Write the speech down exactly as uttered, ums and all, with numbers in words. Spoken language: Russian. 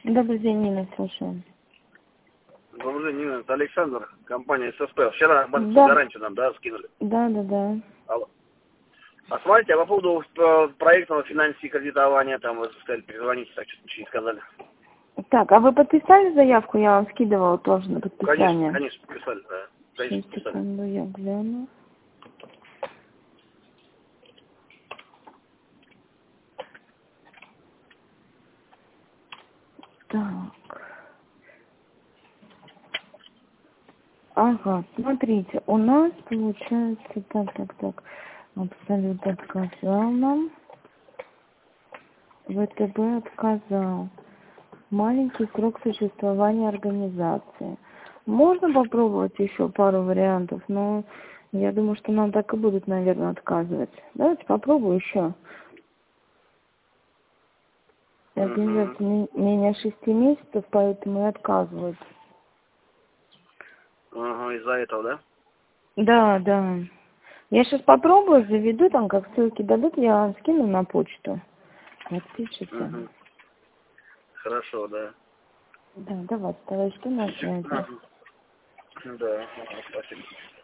Добрый день, Нина, слушаю. Добрый день, Нина. Это Александр, компания ССП. Вчера банковскую Да. гарантию нам, да, скинули? Да, да, да. Алло. А смотрите, а по поводу э, проектного финансового кредитования, там вы сказали, перезвоните, так что-то ничего не сказали. Так, а вы подписали заявку? Я вам скидывала тоже на Ну, конечно, подписание. конечно, подписали, да. Конечно, Сейчас, подписали. секунду, я гляну. Так. Ага, смотрите, у нас получается, так, так, так, Абсолют отказал нам, ВТБ отказал. Маленький срок существования организации. Можно попробовать еще пару вариантов, но я думаю, что нам так и будут, наверное, отказывать. Давайте попробую еще. Организация Угу. менее шести месяцев, поэтому и отказывают. Ага, из-за этого, да? Да, да. Я сейчас попробую, заведу, там как ссылки дадут, я вам скину на почту. Отпишите. Угу. Хорошо, да. Да, давайте, товарищ, что на связи? Угу. Да, ага, спасибо.